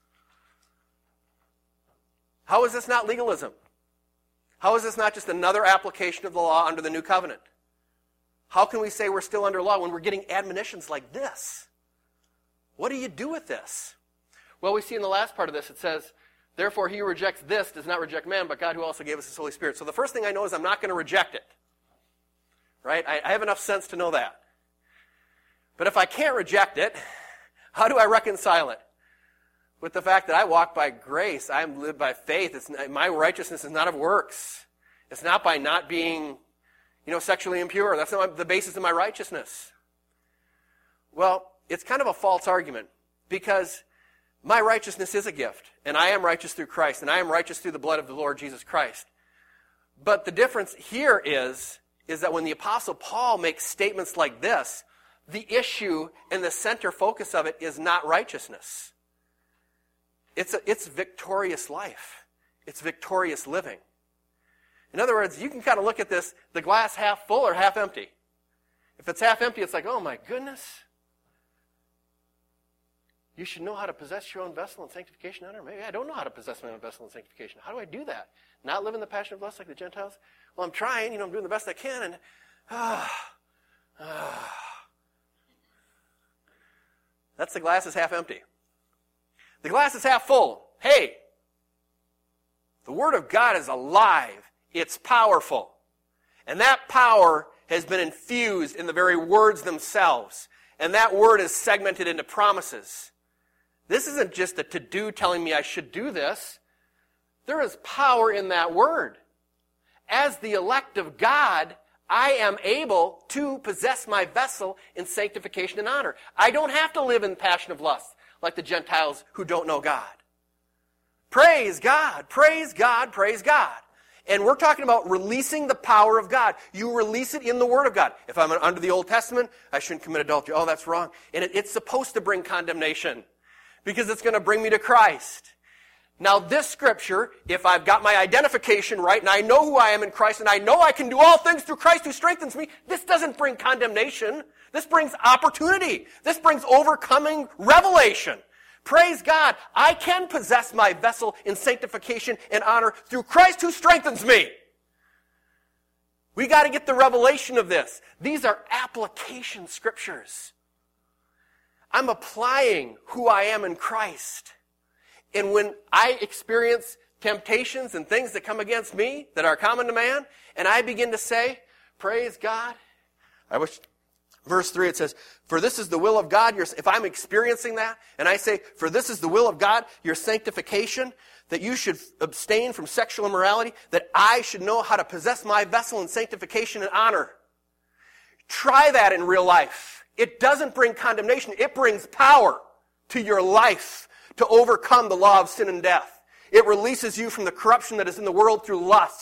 How is this not legalism? How is this not just another application of the law under the new covenant? How can we say we're still under law when we're getting admonitions like this? What do you do with this? Well, we see in the last part of this, it says, "Therefore he who rejects this does not reject man, but God who also gave us his Holy Spirit." So the first thing I know is I'm not going to reject it. Right? I, I have enough sense to know that. But if I can't reject it, how do I reconcile it with the fact that I walk by grace? I am lived by faith. It's not, my righteousness is not of works. It's not by not being, you know, sexually impure. That's not the basis of my righteousness. Well, it's kind of a false argument, because my righteousness is a gift, and I am righteous through Christ, and I am righteous through the blood of the Lord Jesus Christ. But the difference here is, is that when the Apostle Paul makes statements like this, the issue and the center focus of it is not righteousness. It's a, it's victorious life. It's victorious living. In other words, you can kind of look at this, the glass half full or half empty. If it's half empty, it's like, oh my goodness. You should know how to possess your own vessel in sanctification and honor. Maybe I don't know how to possess my own vessel in sanctification. How do I do that? Not live in the passion of lust like the Gentiles? Well, I'm trying, you know, I'm doing the best I can, and ah, ah. That's the glass is half empty. The glass is half full. Hey, the Word of God is alive. It's powerful. And that power has been infused in the very words themselves. And that word is segmented into promises. This isn't just a to-do telling me I should do this. There is power in that word. As the elect of God, I am able to possess my vessel in sanctification and honor. I don't have to live in passion of lust like the Gentiles who don't know God. Praise God, praise God, praise God. And we're talking about releasing the power of God. You release it in the Word of God. If I'm under the Old Testament, I shouldn't commit adultery. Oh, that's wrong. And it, it's supposed to bring condemnation because it's going to bring me to Christ. Now this scripture, if I've got my identification right and I know who I am in Christ and I know I can do all things through Christ who strengthens me, this doesn't bring condemnation. This brings opportunity. This brings overcoming revelation. Praise God, I can possess my vessel in sanctification and honor through Christ who strengthens me. We got to get the revelation of this. These are application scriptures. I'm applying who I am in Christ. And when I experience temptations and things that come against me that are common to man, and I begin to say, praise God, I wish... Verse three, it says, for this is the will of God. Your, if I'm experiencing that, and I say, for this is the will of God, your sanctification, that you should abstain from sexual immorality, that I should know how to possess my vessel in sanctification and honor. Try that in real life. It doesn't bring condemnation. It brings power to your life to overcome the law of sin and death. It releases you from the corruption that is in the world through lust.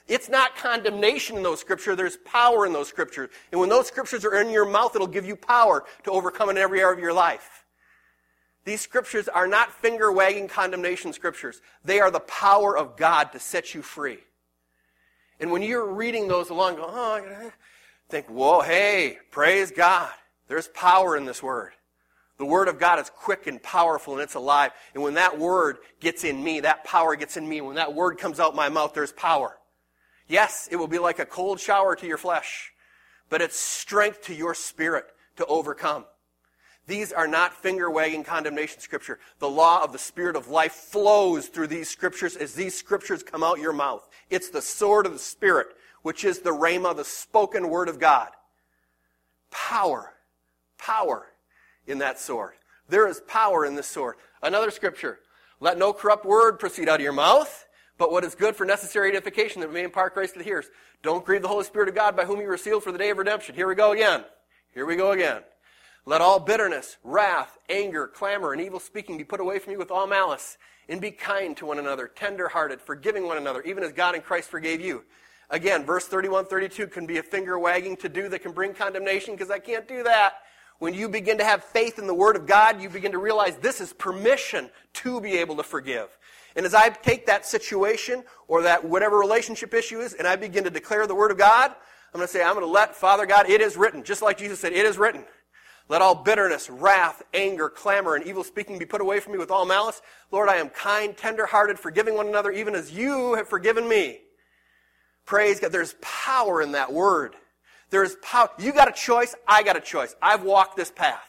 It's not condemnation in those scriptures. There's power in those scriptures. And when those scriptures are in your mouth, it'll give you power to overcome in every area of your life. These scriptures are not finger-wagging condemnation scriptures. They are the power of God to set you free. And when you're reading those along, go, oh, I think, whoa, hey, praise God. There's power in this word. The word of God is quick and powerful, and it's alive. And when that word gets in me, that power gets in me. When that word comes out my mouth, there's power. Yes, it will be like a cold shower to your flesh, but it's strength to your spirit to overcome. These are not finger-wagging condemnation scripture. The law of the Spirit of life flows through these scriptures as these scriptures come out your mouth. It's the sword of the Spirit, which is the rhema, the spoken word of God. Power, power in that sword. There is power in this sword. Another scripture, let no corrupt word proceed out of your mouth, but what is good for necessary edification that we may impart grace to the hearers. Don't grieve the Holy Spirit of God by whom you were sealed for the day of redemption. Here we go again. Here we go again. Let all bitterness, wrath, anger, clamor, and evil speaking be put away from you with all malice. And be kind to one another, tender-hearted, forgiving one another, even as God in Christ forgave you. Again, verse thirty-one, thirty-two can be a finger-wagging to do that can bring condemnation because I can't do that. When you begin to have faith in the Word of God, you begin to realize this is permission to be able to forgive. And as I take that situation or that whatever relationship issue is and I begin to declare the Word of God, I'm going to say, I'm going to let Father God, it is written. Just like Jesus said, it is written. Let all bitterness, wrath, anger, clamor, and evil speaking be put away from me with all malice. Lord, I am kind, tender-hearted, forgiving one another, even as you have forgiven me. Praise God. There's power in that word. There's power. You got a choice. I got a choice. I've walked this path.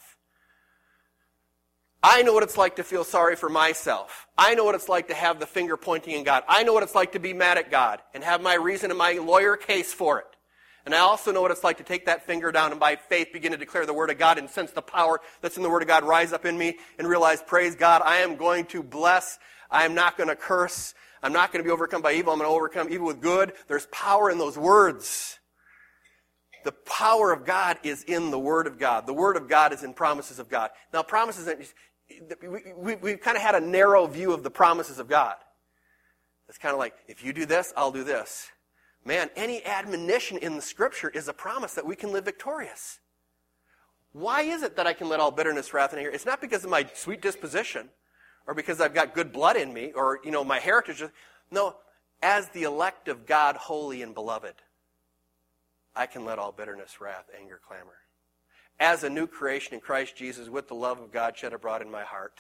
I know what it's like to feel sorry for myself. I know what it's like to have the finger pointing in God. I know what it's like to be mad at God and have my reason and my lawyer case for it. And I also know what it's like to take that finger down and by faith begin to declare the Word of God and sense the power that's in the Word of God rise up in me and realize, praise God, I am going to bless. I am not going to curse. I'm not going to be overcome by evil. I'm going to overcome evil with good. There's power in those words. The power of God is in the Word of God. The Word of God is in promises of God. Now, promises, we, we, we've kind of had a narrow view of the promises of God. It's kind of like, if you do this, I'll do this. Man, any admonition in the Scripture is a promise that we can live victorious. Why is it that I can let all bitterness, wrath, and anger? It's not because of my sweet disposition or because I've got good blood in me or, you know, my heritage. No, as the elect of God, holy and beloved, I can let all bitterness, wrath, anger, clamor. As a new creation in Christ Jesus with the love of God shed abroad in my heart,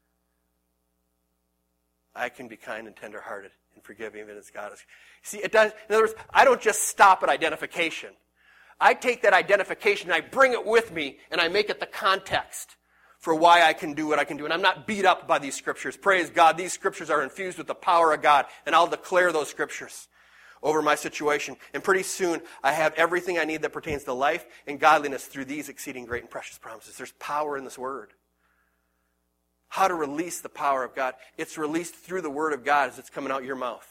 I can be kind and tender-hearted and forgive even as God is. See, it does. In other words, I don't just stop at identification. I take that identification and I bring it with me and I make it the context for why I can do what I can do. And I'm not beat up by these scriptures. Praise God, these scriptures are infused with the power of God, and I'll declare those scriptures over my situation. And pretty soon, I have everything I need that pertains to life and godliness through these exceeding great and precious promises. There's power in this word. How to release the power of God. It's released through the Word of God as it's coming out your mouth.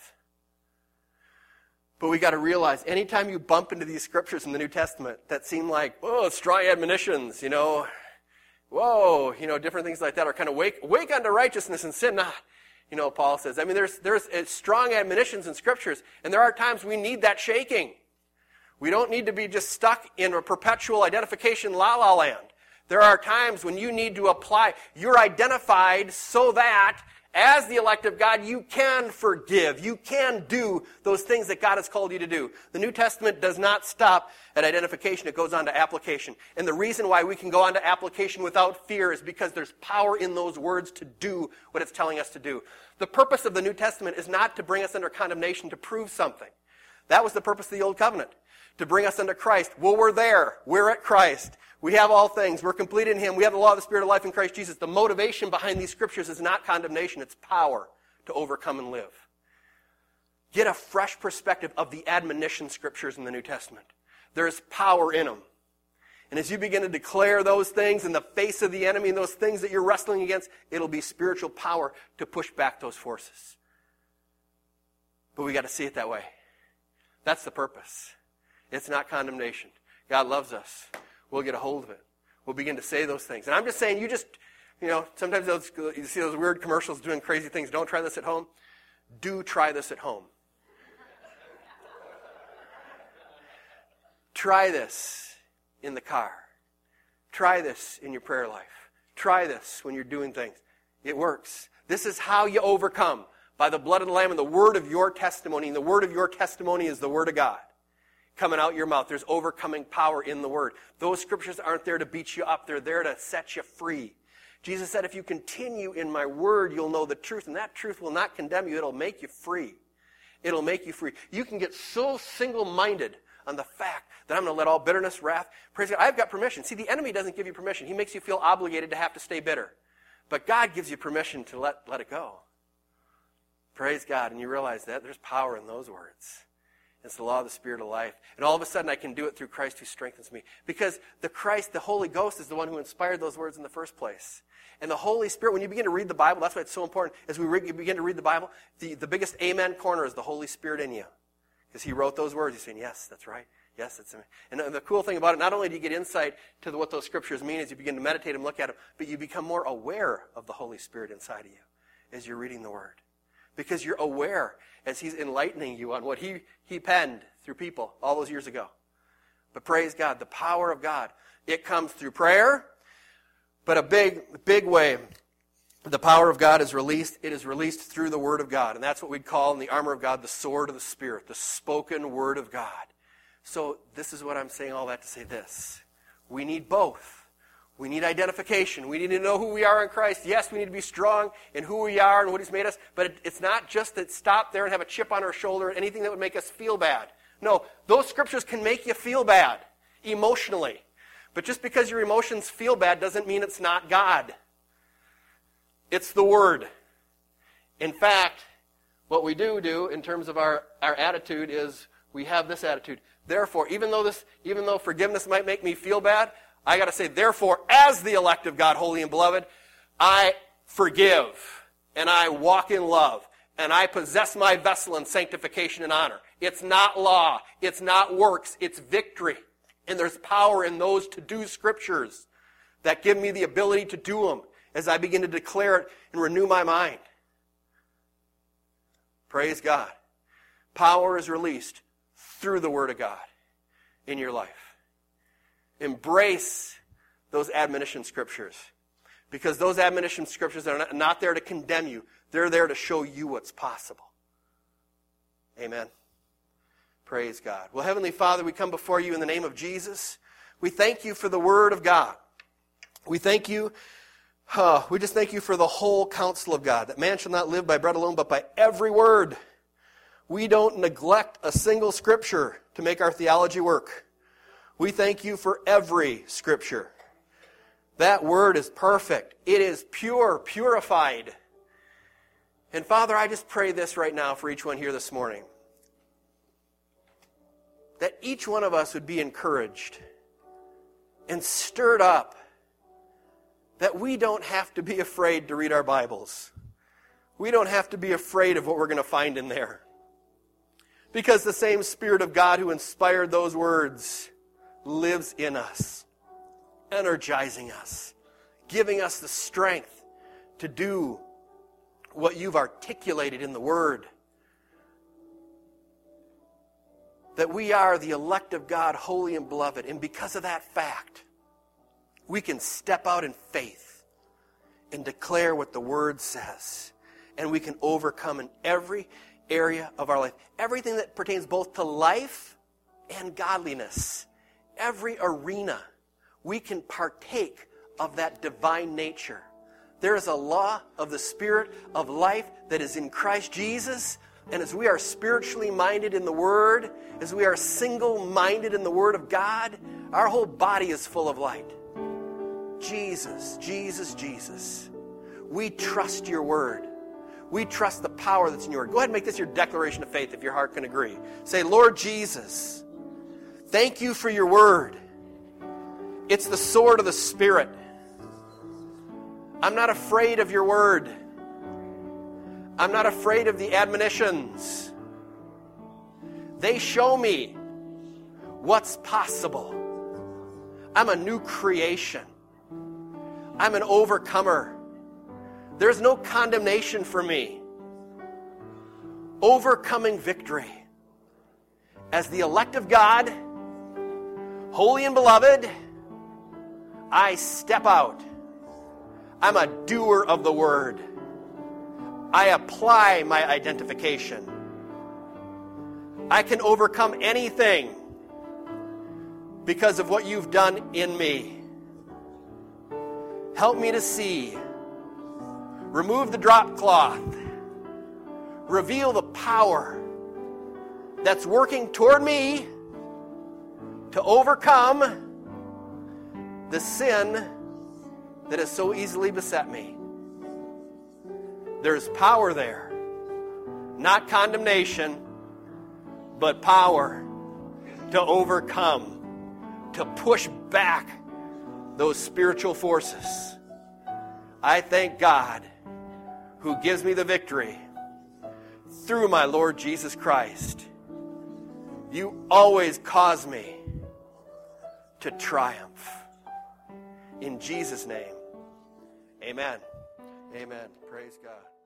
But we got to realize, anytime you bump into these scriptures in the New Testament that seem like, oh, strong admonitions, you know, whoa, you know, different things like that are kind of wake, wake unto righteousness and sin not. You know, Paul says. I mean, there's, there's strong admonitions in scriptures, and there are times we need that shaking. We don't need to be just stuck in a perpetual identification la-la land. There are times when you need to apply. You're identified so that, as the elect of God, you can forgive. You can do those things that God has called you to do. The New Testament does not stop at identification. It goes on to application. And the reason why we can go on to application without fear is because there's power in those words to do what it's telling us to do. The purpose of the New Testament is not to bring us under condemnation to prove something. That was the purpose of the Old Covenant, to bring us under Christ. Well, we're there. We're at Christ. We have all things. We're complete in Him. We have the law of the Spirit of life in Christ Jesus. The motivation behind these scriptures is not condemnation. It's power to overcome and live. Get a fresh perspective of the admonition scriptures in the New Testament. There's power in them. And as you begin to declare those things in the face of the enemy and those things that you're wrestling against, it'll be spiritual power to push back those forces. But we got to see it that way. That's the purpose. It's not condemnation. God loves us. We'll get a hold of it. We'll begin to say those things. And I'm just saying, you just, you know, sometimes those, you see those weird commercials doing crazy things. Don't try this at home. Do try this at home. Try this in the car. Try this in your prayer life. Try this when you're doing things. It works. This is how you overcome. By the blood of the Lamb and the word of your testimony. And the word of your testimony is the word of God. Coming out your mouth. There's overcoming power in the word. Those scriptures aren't there to beat you up. They're there to set you free. Jesus said, if you continue in my word, you'll know the truth. And that truth will not condemn you. It'll make you free. It'll make you free. You can get so single-minded on the fact that I'm going to let all bitterness, wrath, praise God. I've got permission. See, the enemy doesn't give you permission. He makes you feel obligated to have to stay bitter. But God gives you permission to let, let it go. Praise God. And you realize that there's power in those words. It's the law of the Spirit of life. And all of a sudden I can do it through Christ who strengthens me. Because the Christ, the Holy Ghost, is the one who inspired those words in the first place. And the Holy Spirit, when you begin to read the Bible, that's why it's so important. As we re- you begin to read the Bible, the, the biggest amen corner is the Holy Spirit in you. Because he wrote those words. He's saying, yes, that's right. Yes, it's. And the cool thing about it, not only do you get insight to the, what those scriptures mean as you begin to meditate and look at them, but you become more aware of the Holy Spirit inside of you as you're reading the Word. Because you're aware as he's enlightening you on what he, he penned through people all those years ago. But praise God, the power of God, it comes through prayer, but a big, big way the power of God is released. It is released through the Word of God. And that's what we'd call in the armor of God the sword of the Spirit, the spoken Word of God. So this is what I'm saying, all that to say this. We need both. We need identification. We need to know who we are in Christ. Yes, we need to be strong in who we are and what He's made us. But it, it's not just that stop there and have a chip on our shoulder, anything that would make us feel bad. No, those scriptures can make you feel bad emotionally. But just because your emotions feel bad doesn't mean it's not God. It's the Word. In fact, what we do do in terms of our, our attitude is we have this attitude. Therefore, even though this, even though forgiveness might make me feel bad, I got to say, therefore, as the elect of God, holy and beloved, I forgive, and I walk in love, and I possess my vessel in sanctification and honor. It's not law. It's not works. It's victory. And there's power in those to-do scriptures that give me the ability to do them as I begin to declare it and renew my mind. Praise God. Power is released through the Word of God in your life. Embrace those admonition scriptures. Because those admonition scriptures are not there to condemn you. They're there to show you what's possible. Amen. Praise God. Well, Heavenly Father, we come before you in the name of Jesus. We thank you for the Word of God. We thank you, uh, we just thank you for the whole counsel of God, that man shall not live by bread alone, but by every word. We don't neglect a single scripture to make our theology work. We thank you for every scripture. That word is perfect. It is pure, purified. And Father, I just pray this right now for each one here this morning. That each one of us would be encouraged and stirred up. That we don't have to be afraid to read our Bibles. We don't have to be afraid of what we're going to find in there. Because the same Spirit of God who inspired those words lives in us, energizing us, giving us the strength to do what you've articulated in the Word. That we are the elect of God, holy and beloved. And because of that fact, we can step out in faith and declare what the Word says. And we can overcome in every area of our life. Everything that pertains both to life and godliness. Every arena, we can partake of that divine nature. There is a law of the Spirit of life that is in Christ Jesus. And as we are spiritually minded in the Word, as we are single-minded in the Word of God, our whole body is full of light. Jesus, Jesus, Jesus. We trust your Word. We trust the power that's in your Word. Go ahead and make this your declaration of faith if your heart can agree. Say, Lord Jesus, thank you for your Word. It's the sword of the Spirit. I'm not afraid of your Word. I'm not afraid of the admonitions. They show me what's possible. I'm a new creation. I'm an overcomer. There's no condemnation for me. Overcoming victory. As the elect of God, Holy and beloved, I step out. I'm a doer of the word. I apply my identification. I can overcome anything because of what you've done in me. Help me to see. Remove the drop cloth. Reveal the power that's working toward me to overcome the sin that has so easily beset me. There's power there. Not condemnation, but power to overcome, to push back those spiritual forces. I thank God who gives me the victory through my Lord Jesus Christ. You always cause me to triumph. In Jesus' name, amen. Amen. Praise God.